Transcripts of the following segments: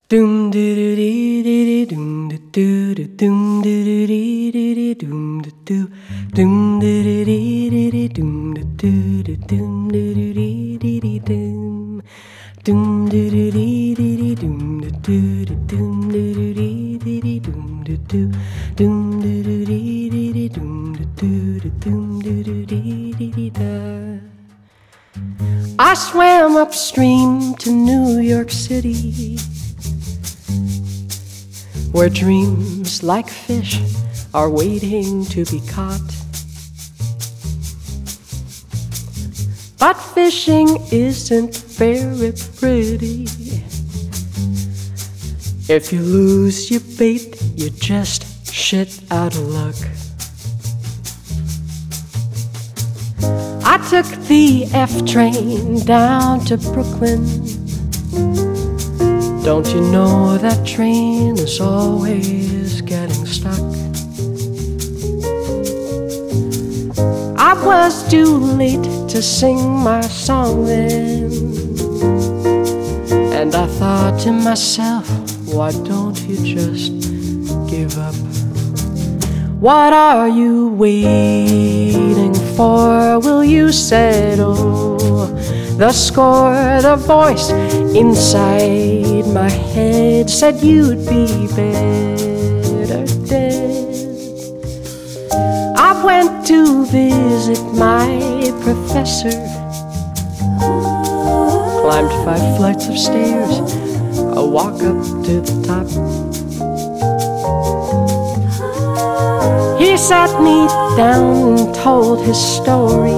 Doom doo doo dee dee dee doom doo doo doom doo doo dee dee dee doom doo doo doom doo doo dee dee dee doom doo doo doom doo doo dee dee dee doom doom doo doo dee dee dee doom doo doo doom doo doo dee dee dee doom doo doo doom doo doo dee dee dee doom doo doo doom doo doo dee dee dee da. I swam upstream to New York City, where dreams like fish are waiting to be caught. But fishing isn't very pretty. If you lose your bait, you just shit out of luck. I took the F train down to Brooklyn. Don't you know that train is always getting stuck? I was too late to sing my song then, and I thought to myself, why don't you just give up? What are you waiting for? Will you settle the score? The voice inside my head said you'd be better dead. I went to visit my professor, climbed 5 flights of stairs, a walk up to the top. He sat me down and told his story.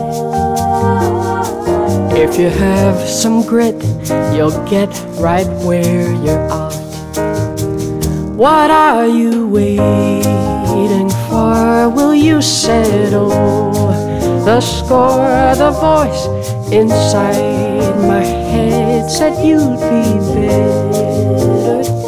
If you have some grit, you'll get right where you're at. What are you waiting for? Will you settle the score? The voice inside my head said you'd be better dead.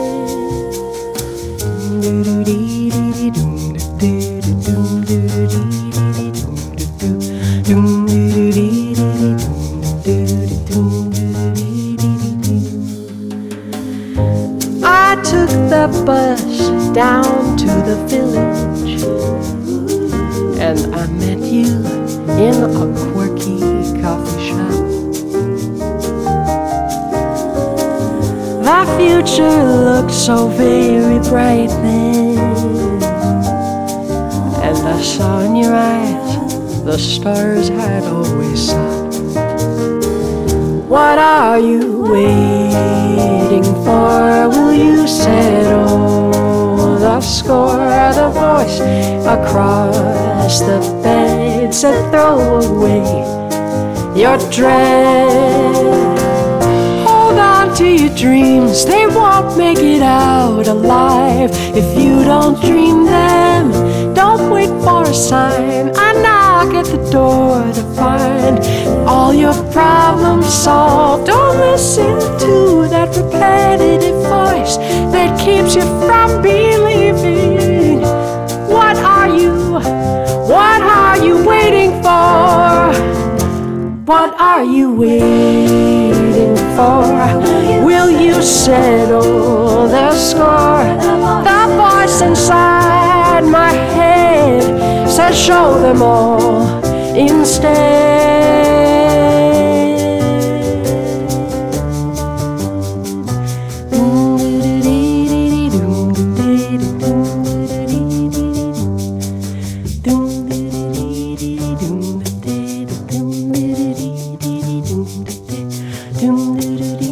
I took the bus down to the village, and I met you in a quirky coffee shop. The future looked so very bright then, and I saw in your eyes the stars had always sought. What are you waiting for? Will you settle the score? The voice across the bed said throw away your dread. Hold on to your dreams, they won't make it out alive if you don't dream them. Don't wait for a sign. I knock at the door to find all your problems solved. Don't listen to that repetitive voice that keeps you from believing. What are you waiting for? What are you waiting for? Will you settle the score? The voice inside my head says show them all instead. Doom